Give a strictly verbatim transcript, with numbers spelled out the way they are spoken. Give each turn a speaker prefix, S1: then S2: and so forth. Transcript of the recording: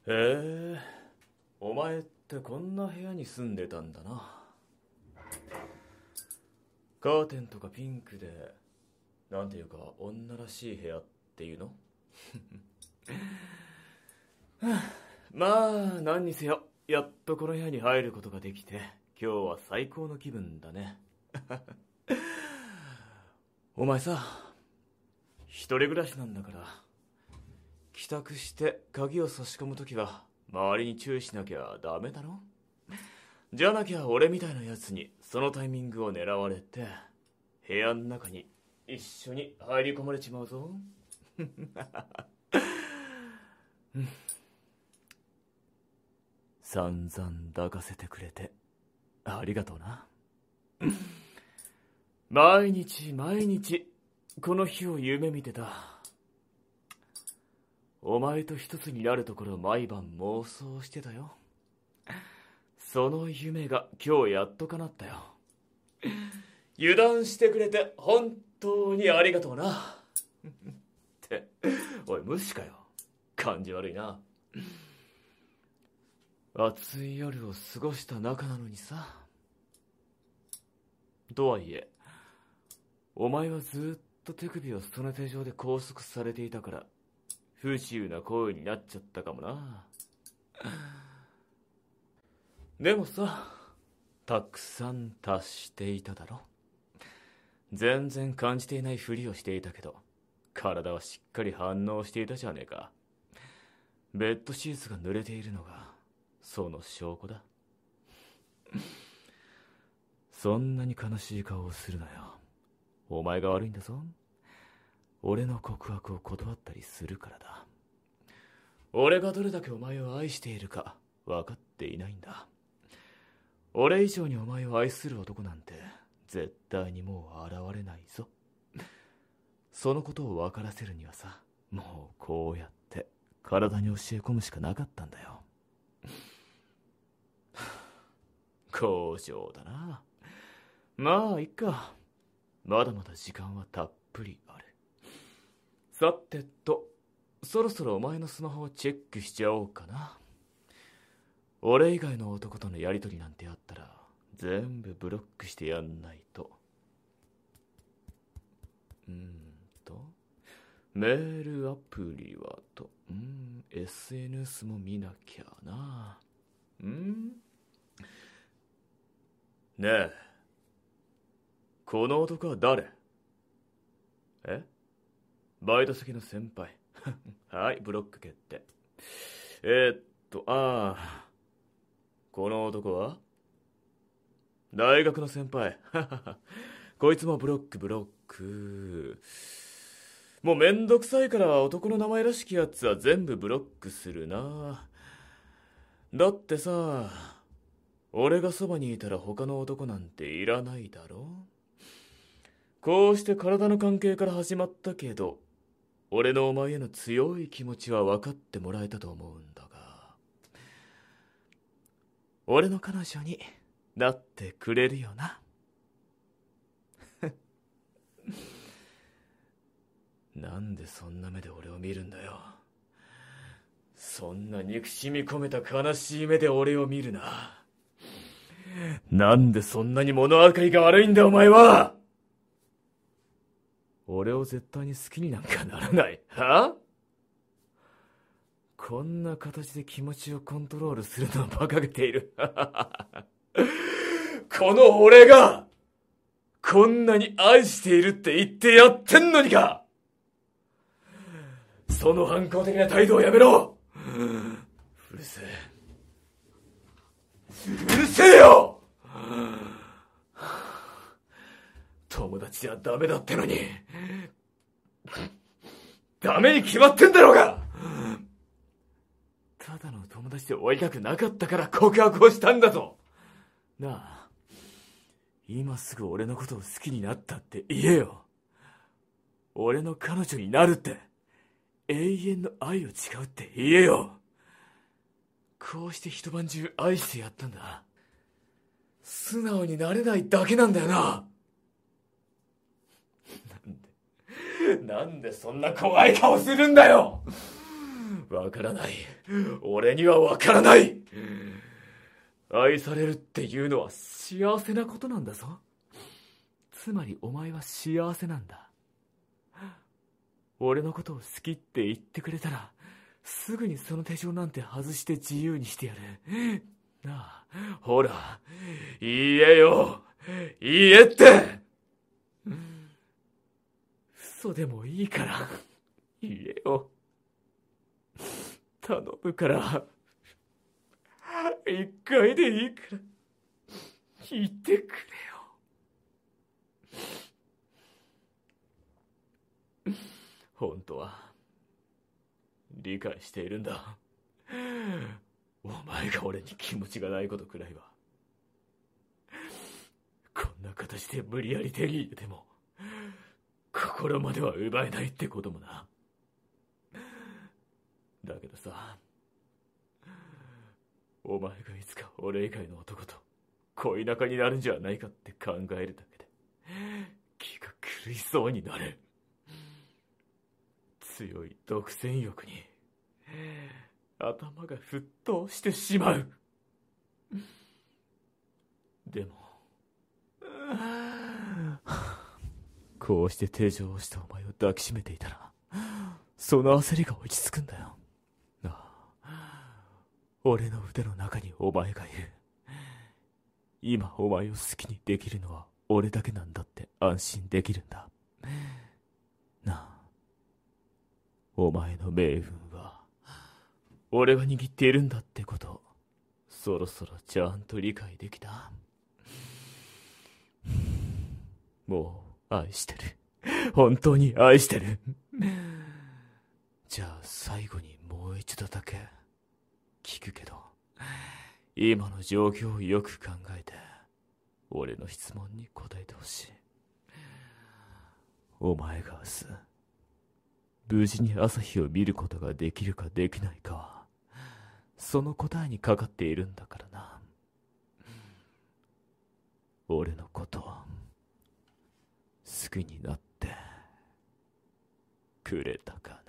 S1: へえ、お前ってこんな部屋に住んでたんだな。カーテンとかピンクで、なんていうか女らしい部屋っていうのまあ何にせよ、やっとこの部屋に入ることができて、今日は最高の気分だね。お前さ、一人暮らしなんだから、帰宅して鍵を差し込むときは周りに注意しなきゃダメだろ。じゃなきゃ俺みたいなやつにそのタイミングを狙われて部屋の中に一緒に入り込まれちまうぞ。散々抱かせてくれてありがとうな。毎日毎日この日を夢見てた。お前と一つになるところ毎晩妄想してたよ。その夢が今日やっと叶ったよ。油断してくれて本当にありがとうな。って、おい無視かよ。感じ悪いな。暑い夜を過ごした仲なのにさ。とはいえ、お前はずっと手首をストネテ状で拘束されていたから不自由な行為になっちゃったかもな。でもさ、たくさん達していただろ。全然感じていないふりをしていたけど、体はしっかり反応していたじゃねえか。ベッドシーツが濡れているのがその証拠だ。そんなに悲しい顔をするなよ。お前が悪いんだぞ。俺の告白を断ったりするからだ。俺がどれだけお前を愛しているか分かっていないんだ。俺以上にお前を愛する男なんて絶対にもう現れないぞ。そのことを分からせるにはさ、もうこうやって体に教え込むしかなかったんだよ。強情だな。まあいっか。まだまだ時間はたっぷりある。さてと、そろそろお前のスマホをチェックしちゃおうかな。俺以外の男とのやりとりなんてあったら全部ブロックしてやんないと。うーんとメールアプリはと、うん エスエヌエス も見なきゃな。うんねえ、この男は誰？え？バイト先の先輩。はい、ブロック決定。えー、っと、ああ。この男は大学の先輩。こいつもブロックブロック。もうめんどくさいから男の名前らしきやつは全部ブロックするな。だってさ、俺がそばにいたら他の男なんていらないだろ。こうして体の関係から始まったけど、俺のお前への強い気持ちは分かってもらえたと思うんだが、俺の彼女になってくれるよな。なんでそんな目で俺を見るんだよ。そんな憎しみ込めた悲しい目で俺を見るな。なんでそんなに物分かりが悪いんだお前は。俺を絶対に好きになんかならない。は？こんな形で気持ちをコントロールするのは馬鹿げている。この俺がこんなに愛しているって言ってやってんのにか。その反抗的な態度をやめろ。うるせえ。うるせえよ。友達じゃダメだってのにダメに決まってんだろうが。ただの友達で終わりたくなかったから告白をしたんだぞ。なあ、今すぐ俺のことを好きになったって言えよ。俺の彼女になるって永遠の愛を誓うって言えよ。こうして一晩中愛してやったんだ。素直になれないだけなんだよな。なんでなんでそんな怖い顔するんだよ。 わからない。俺にはわからない。愛されるっていうのは幸せなことなんだぞ。つまりお前は幸せなんだ。俺のことを好きって言ってくれたら、すぐにその手錠なんて外して自由にしてやる。なあ、ほら、言えよ。言えって。嘘でもいいから言えよ。頼むから、一回でいいから言ってくれよ。本当は理解しているんだ。お前が俺に気持ちがないことくらいは。こんな形で無理やり手に入れても心までは奪えないってこともな。だけどさ、お前がいつか俺以外の男と恋仲になるんじゃないかって考えるだけで気が狂いそうになる。強い独占欲に頭が沸騰してしまう。でもこうして手錠をしたお前を抱きしめていたら、その焦りが落ち着くんだよ。ああ、俺の腕の中にお前がいる。今お前を好きにできるのは俺だけなんだって安心できるんだ。なあ、お前の命運は俺が握っているんだってこと、そろそろちゃんと理解できた？もう愛してる。本当に愛してる。じゃあ最後にもう一度だけ聞くけど、今の状況をよく考えて俺の質問に答えてほしい。お前が明日無事に朝日を見ることができるかできないかはその答えにかかっているんだからな。俺のこと好きになってくれたかな。